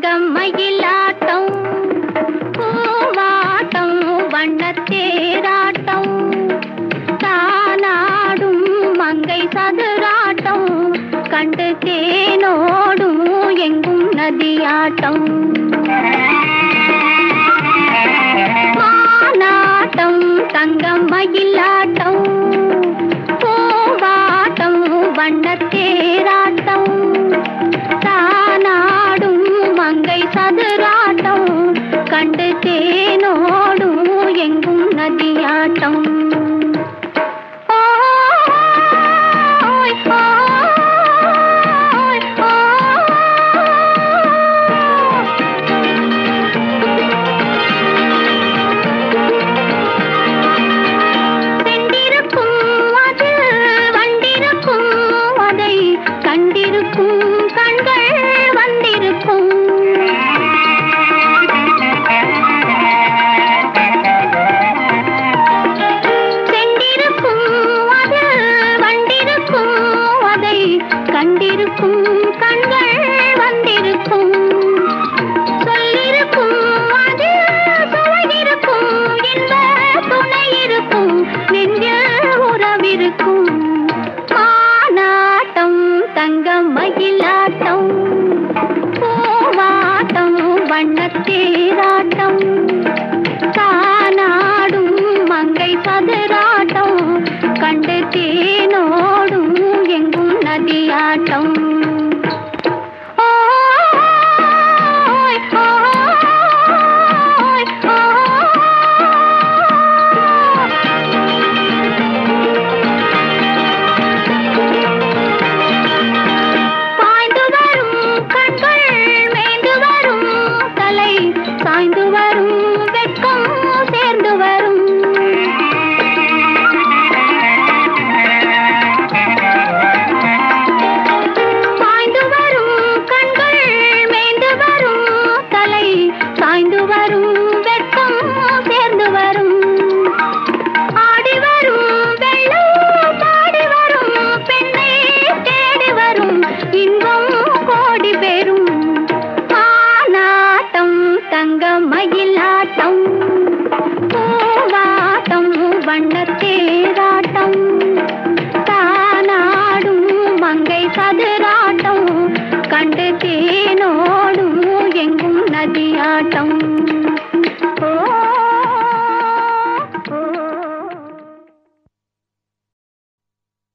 தங்கம் மயிலாட்டம் பூவாட்டம் வண்ணத்தேராட்டம் தானாடும் மங்கை சதுராட்டம் கண்டு தேனோடும் எங்கும் நதியாட்டம் மானாட்டம் தங்கம் மயிலாட்டம் பூவாட்டம் வண்ணத்தேராட்டம் தானாடும் மங்கை சதுராட்டம் கண்டு தேனோடும் எங்கும் நதியாட்டம் கண்டிருக்கும் கண்கள் வந்திருக்கும் சொல்லிருக்கும் அது சுவையிருக்கும் இன்ப துணை இருக்கும் நெஞ்சில் உறவிருக்கும் மானாட்டம் தங்கம் மயிலாட்டம் பூவாட்டம் வண்ணத்தேராட்டம் தானாடும் மங்கை சதுராட்டம் கண்டு தேனோடும் எங்கும் நதியாட்டம் பாய்ந்து வரும் கண்கள் மேய்ந்து வரும் தலை சாய்ந்து வரும் வெட்கம் சேர்ந்து வரும் சாய்ந்து வரும் வெட்கம் சேர்ந்து வரும் ஆடி வரும் வெள்ளம் பாடி வரும் பெண்ணை தேடி வரும் இன்பம் கோடி பெறும் மானாட்டம் தங்க மயிலாட்டம் பூவாட்டம் வண்ண